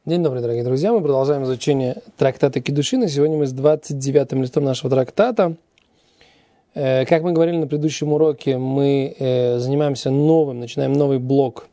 День добрый, дорогие друзья. Мы продолжаем изучение трактата Кидушина. Сегодня мы с 29-м листом нашего трактата. Как мы говорили на предыдущем уроке, мы занимаемся начинаем новый блок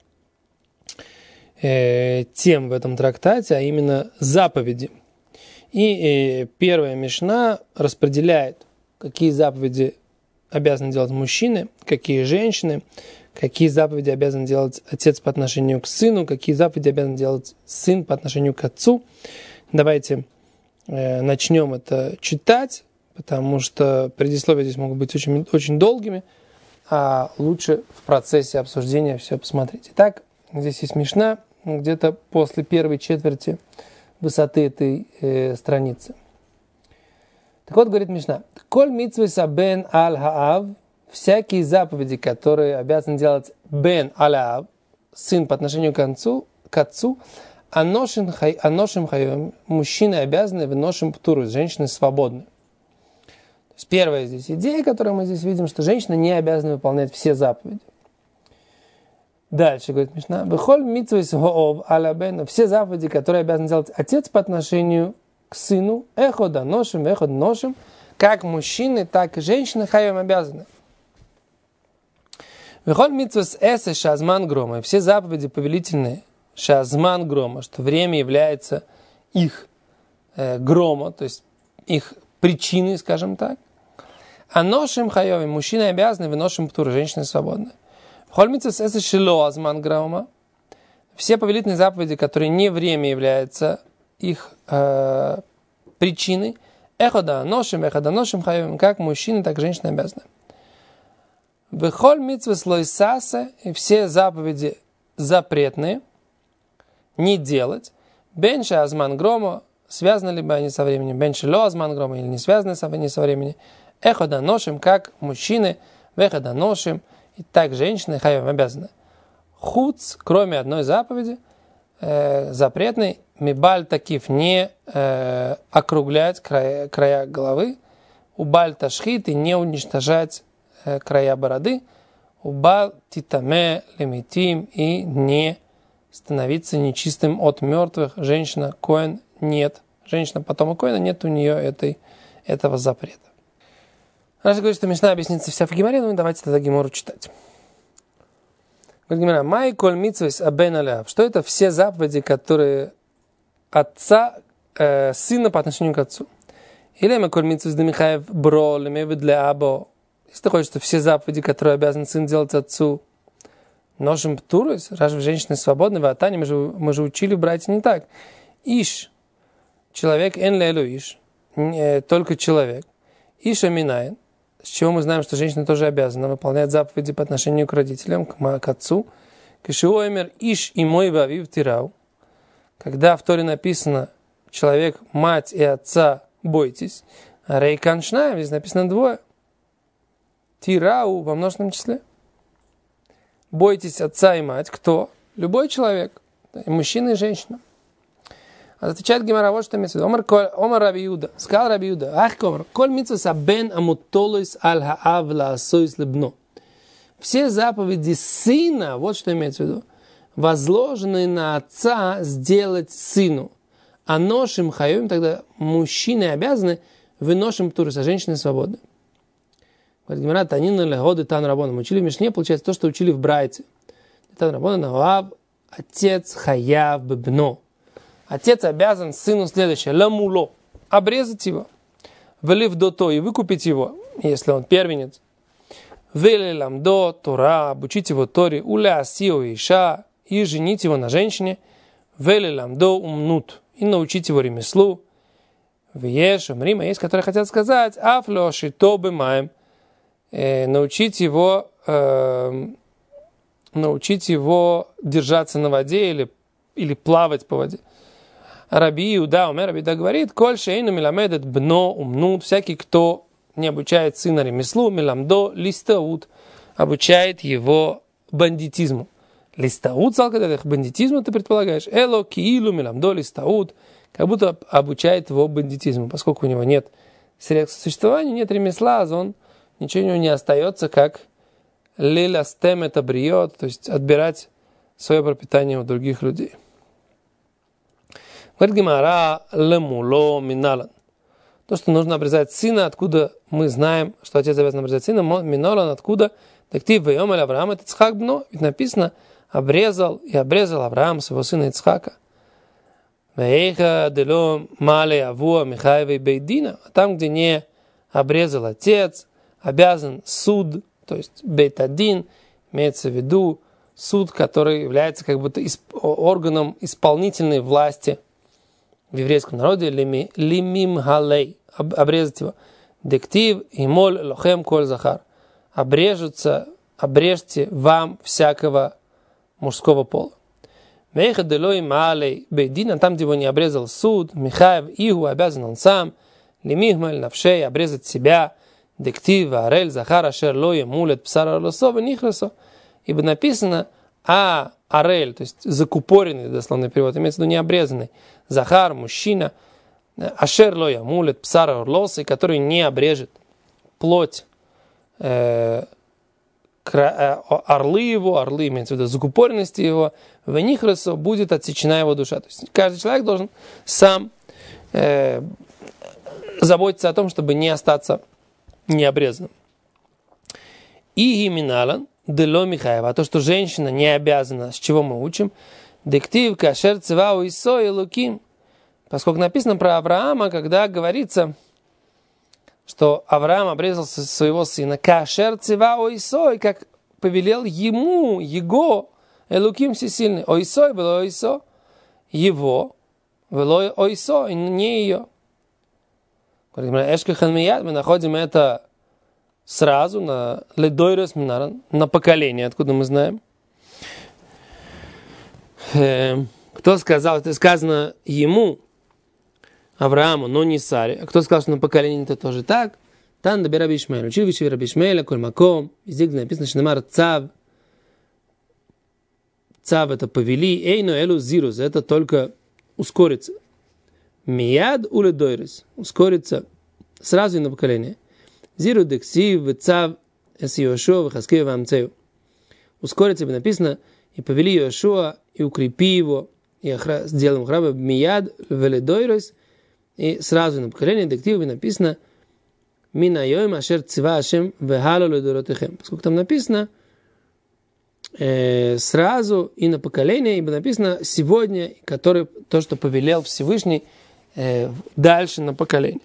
тем в этом трактате, а именно заповеди. И первая мишна распределяет, какие заповеди обязаны делать мужчины, какие женщины, какие заповеди обязан делать отец по отношению к сыну, какие заповеди обязан делать сын по отношению к отцу. Давайте начнем это читать, потому что предисловия здесь могут быть очень, очень долгими, а лучше в процессе обсуждения все посмотреть. Итак, здесь есть мишна, где-то после первой четверти высоты этой страницы. Так вот, говорит мишна, «Коль митцвы сабен аль-хаав», всякие заповеди, которые обязан делать бен аль-хаав, сын по отношению к отцу, аношим хайом, мужчины обязаны выношим птуру, женщины свободны. То есть первая здесь идея, которую мы здесь видим, что женщина не обязана выполнять все заповеди. Дальше, говорит мишна, «Бехоль митцвы сгоов аля-бен», все заповеди, которые обязан делать отец по отношению к сыну, эход ношим, как мужчины, так и женщины хайом обязаны. Вехоль митцвос эсе шазман грома, все заповеди повелительные шазман грома, что время является их грома, то есть их причиной, скажем так. А ношим хайови, мужчины обязаны, выношим птуру, женщины свободны. Вехоль митцвос эсе шило азман грома, все повелительные заповеди, которые не время является их причиной, эхода ношим хайовим, как мужчины, так и женщины обязаны. Вехоль митцвы слой саса, и все заповеди запретные, не делать. Бенша азман грома, связаны либо они со временем, бенша ло азман грома, или не связаны со временем. Эхода ношим, как мужчины, вехода ношим, и так женщины хайовим обязаны. Хуц, кроме одной заповеди, запретной, мибаль такив, не округлять края головы, убаль ташхит, и не уничтожать края бороды, убаль титаме лимитим, и не становиться нечистым от мертвых. Женщина коэн нет. Женщина потома коэна, нет у нее этого запрета. Раша говорит, что мишна объяснится вся в гемаре, но давайте тогда гемору читать. Май коль митцвос абен аляв. Что это все заповеди, которые отца, сына по отношению к отцу? Или мы коль митцвос демихаев бро, лемевид для або. Если ты хочешь, что все заповеди, которые обязан сын делать отцу, ношим птурус, разве женщины свободны? В Атане мы же учили братья не так. Иш, человек, эн лелу иш, только человек. Иш аминайн. С чего мы знаем, что женщина тоже обязана выполнять заповеди по отношению к родителям, к отцу. Кишуэмер иш и мой вавив тирау. Когда в Торе написано человек, мать и отца, бойтесь. А рейкан шнаем, здесь написано двое. Тирау во множественном числе. Бойтесь отца и мать. Кто? Любой человек. И мужчина, и женщина. Отвечает Гемара, вот что имеется в виду. Омар Раби Юда. Сказал Раби Юда. Ах, комар. Коль митцвос абен амутолойс аль-хаав лаасойс лебно. Все заповеди сына, вот что имеется в виду, возложены на отца сделать сыну. А ношим хайом, тогда мужчины обязаны выношим птурус, а женщины свободны. Говорит Гемара, танина легоды тан рабоном. Учили в Мишне, получается, то, что учили в Брайте. Тан рабоном, отец хаяв бебно. Отец обязан сыну следующее. Ламуло. Обрезать его. Велив до то и выкупить его, если он первенец. Вели ламдо Тора. Обучить его Торе. Уля асио иша. И женить его на женщине. Вели ламдо умнут. И научить его ремеслу. Веш умрима. Есть, которые хотят сказать. Афло шито бемаем. Научить его держаться на воде или плавать по воде. Раби Иуда, Раби Иуда говорит, коль шейну миламедет бно умнут, всякий, кто не обучает сына ремеслу, миламдо листаут, обучает его бандитизму. Листаут, салкадах, бандитизму ты предполагаешь? Эло киилу миламдо листаут, как будто обучает его бандитизму, поскольку у него нет средств существования, нет ремесла, он ничего у него не остается, как лиля стем это бриет, то есть отбирать свое пропитание у других людей. Говорит Гемара, лемуло миналан. То, что нужно обрезать сына, откуда мы знаем, что отец обязан обрезать сына, миналан, откуда? Дектив вейомель Авраам, это Ицхак бно. Ведь написано, обрезал Авраам своего сына Ицхака. Вейха дело мале авуа Михаевой бейдина. Там, где не обрезал отец, обязан суд, то есть бейт-адин, имеется в виду суд, который является как будто органом исполнительной власти в еврейском народе, лимим галей, обрезать его. Дектив и моль лохем коль захар. Обрежьте вам всякого мужского пола. Вейха делой малей бейдина, там, где его не обрезал суд, Михаев иху, обязан он сам, лимихмаль навшей, обрезать себя, дектив арель захар ашер лое мулет псара лосо венихрасо. Ибо написано, арель, то есть закупоренный, дословный перевод, имеется в виду необрезанный, захар, мужчина, ашер лоя мулет псара орлосы, который не обрежет плоть орлы его, орлы имеется в виду закупоренности его, венихрасо, будет отсечена его душа. То есть каждый человек должен сам заботиться о том, чтобы не остаться необрезанным. И гиминалан дело Михаева, а то, что женщина не обязана, с чего мы учим, дектив кашер цивау исо и луким, поскольку написано про Авраама, когда говорится, что Авраам обрезал своего сына, кашер цивау исо, как повелел ему, его, элуким всесильный, ойсо было ойсо, его, было ойсо, и не ее. Мы находим это сразу на ледойрес минаран, на поколение, откуда мы знаем. Кто сказал, это сказано ему, Аврааму, но не Саре. А кто сказал, что на поколение это тоже так? Тан да Раби Ишмаэль. Учили вещи Раби Ишмаэля, коль маком. Везде, где написано, что немар цав. Цав это повели. Эйно элу зирус. Это только ускорится. Мияд уле дойрес. Ускорится сразу и на поколение. Зиру дексив цав эс Йошуа вхаскею вамцею. Ускорится, бы написано, и повели Йошуа, и укрепи его, и сделаем храбро мияд веле дойрес. И сразу на поколение дективе написано «Мина йоим ашер цива ашем вехало ледоротехем». Поскольку там написано сразу и на поколение, ибо написано «сегодня», который то, что повелел Всевышний, дальше на поколение.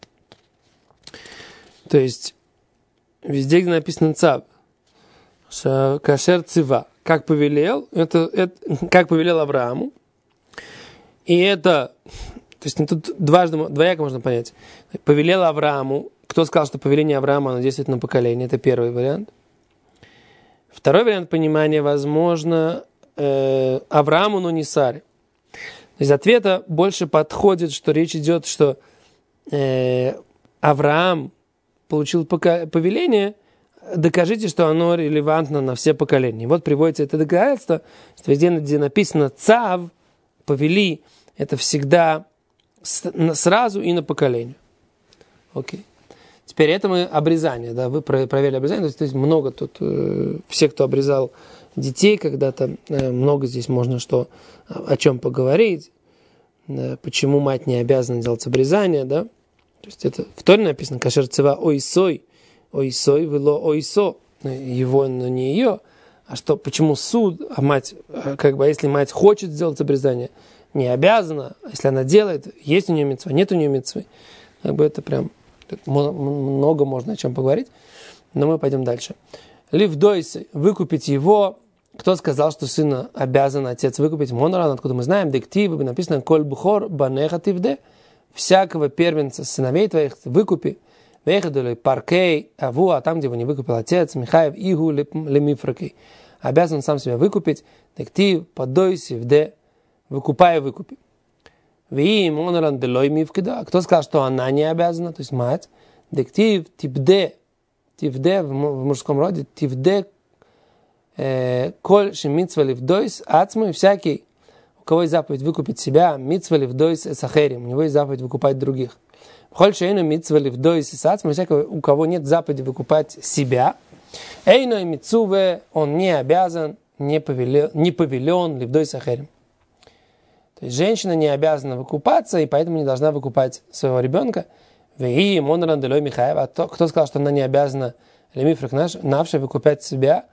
То есть везде, где написано «цав», «кашер цива», как повелел, это как повелел Аврааму, и это... То есть тут двояко можно понять. Повелел Аврааму. Кто сказал, что повеление Авраама, оно действует на поколение? Это первый вариант. Второй вариант понимания, возможно, Аврааму, но не Саре. То есть ответа больше подходит, что речь идет, что Авраам получил повеление, докажите, что оно релевантно на все поколения. Вот приводится это доказательство, что везде, где написано «цав», «повели», это всегда сразу и на поколение. Окей. Теперь это мы обрезание, да, вы проверили обрезание, то есть много тут, все, кто обрезал детей когда-то, много здесь можно о чем поговорить, почему мать не обязана делать обрезание, да, то есть это в Торе написано, кашер цива ойсой вело ойсо, его, но не ее, а что, почему суд, а мать, как бы, если мать хочет сделать обрезание, не обязана, если она делает, есть у нее мицва, нет у нее мицвы. Как бы это прям много можно о чем поговорить, но мы пойдем дальше. Ливдойсы, выкупить его. Кто сказал, что сына обязан отец выкупить? Моноран, откуда мы знаем, дективы, написано коль бухор банеха тивде, всякого первенца сыновей твоих выкупи. Веходули паркей аву, а там, где его не выкупил отец, Михаев игу лемифракей. Обязан сам себя выкупить. Дектив, подойси вде, выкупай и выкупи. Кто сказал, что она не обязана, то есть мать, дектив, тивде в мужском роде, тивде, коль шемитсва ливдойс, ацмой, всякий, у кого есть заповедь выкупить себя, митсва ливдойс эсахерим, у него есть заповедь выкупать других. Коль шейну митсва ливдойс эсацмой, всякого, у кого нет заповеди выкупать себя, эйно и митсуве, он не обязан, не повелен ливдойс эсахерим. То есть женщина не обязана выкупаться, и поэтому не должна выкупать своего ребенка. А кто сказал, что она не обязана навши выкупать себя?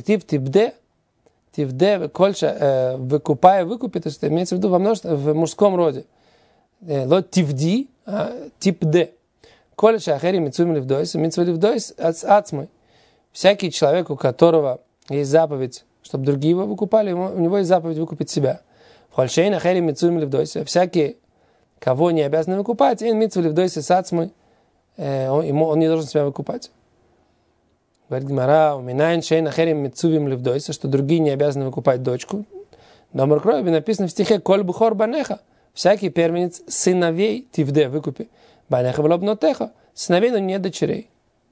Тивде, кольша, выкупая, выкупит, то есть имеется в виду в мужском роде. Лот тивди, типде. Кольша ахери митцуем ливдойс, митцуем ливдойс ацмой. Всякий человек, у которого есть заповедь, чтобы другие его выкупали, у него есть заповедь выкупить себя. Кольшейн ахери митцуем ливдойс. Всякий, кого не обязаны выкупать, он митцуем ливдойс ацмой, он не должен себя выкупать. Говорит Гемара, уминайн шейн ахерим митцувим ливдойса, что другие не обязаны выкупать дочку. Домар крови написано в стихе «Коль бухор банеха». Всякий первенец сыновей тивде выкупи. Банеха влобнотеха. Сыновей, но нет дочерей.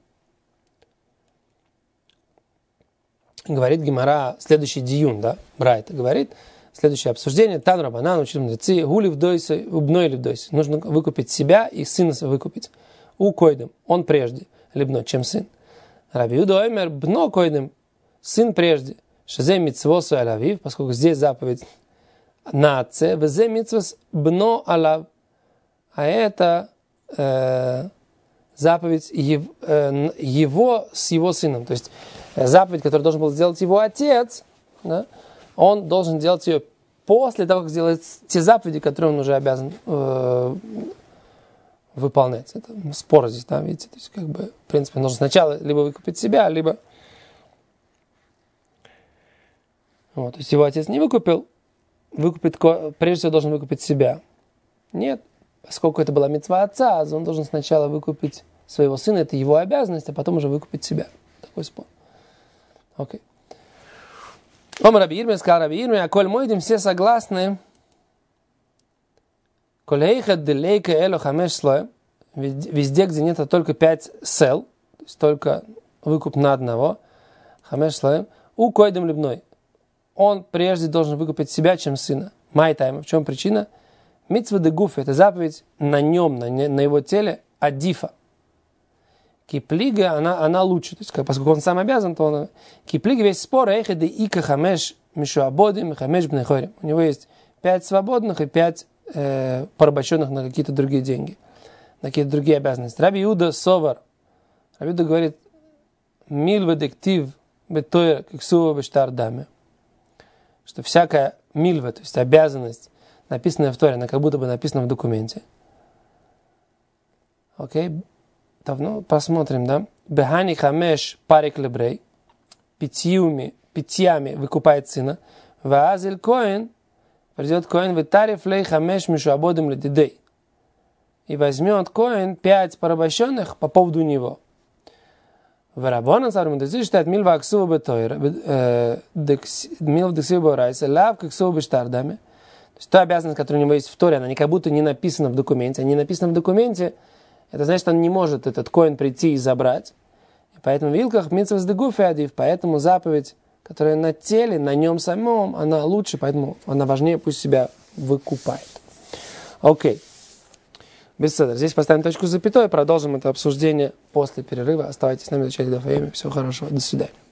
Говорит Гемара, следующий диюн, да, Брайта, говорит, следующее обсуждение, Тан Рабанан, учитель мудрецы, гу ливдойса, убной ливдойса. Нужно выкупить себя и сына выкупить. У койдем, он прежде, либно, чем сын. Раби Юда омер бно койдем, сын прежде, шезе митцвосу алавив, поскольку здесь заповедь на отце, везе митцвос бно алав, а это заповедь его с его сыном, то есть заповедь, которую должен был сделать его отец, да, он должен делать ее после того, как сделает те заповеди, которые он уже обязан выполнять. Это спор здесь, да, видите, то есть, как бы, в принципе, нужно сначала либо выкупить себя, либо... Вот, то есть его отец не выкупил, прежде всего должен выкупить себя. Нет, поскольку это была мицва отца, он должен сначала выкупить своего сына, это его обязанность, а потом уже выкупить себя. Такой спор. Окей. Ом Раби Ирмия, сказал Раби Ирмия, а коль мойдем, все согласны, везде, где нет только 5 сел, то есть только выкуп на одного, хамеш слоем, у койдем либной. Он прежде должен выкупить себя, чем сына. Майтайма. В чем причина? Митцва де гуф, это заповедь на нем, на его теле, адифа. Киплига, она лучше. То есть, поскольку он сам обязан, то он... Киплига весь спор, эхе де ика хамеш мишуабодим, хамеш бнехорим. У него есть 5 свободных и 5 порабощенных на какие-то другие деньги, на какие-то другие обязанности. Раби Юда Совар. Раби Юда говорит, мильва дектив бетоя кексува бештар даме. Что всякая мильва, то есть обязанность, написанная в Торе, она как будто бы написана в документе. Окей? Давно посмотрим, да? Бехани хамеш парик лебрей. Питьями выкупает сына. Ваазиль коэн. Придет коэн в тариф лей хамеш мишуабодим ледидей. И возьмет коэн 5 порабощенных по поводу него. В Раббанан мудрецы считают мильва аксува бетойра, мильва дексива беорайса, лав кексува бештардами. То есть та обязанность, которая у него есть в Торе, она как будто не написана в документе. А не написана в документе, это значит, что он не может этот коэн прийти и забрать. И поэтому в вилках митцвас дегуфи адив, поэтому заповедь, которая на теле, на нем самом, она лучше, поэтому она важнее, пусть себя выкупает. Окей. Беседа. Здесь поставим точку с запятой, продолжим это обсуждение после перерыва. Оставайтесь с нами, изучайте Даф Йоми. Всего хорошего. До свидания.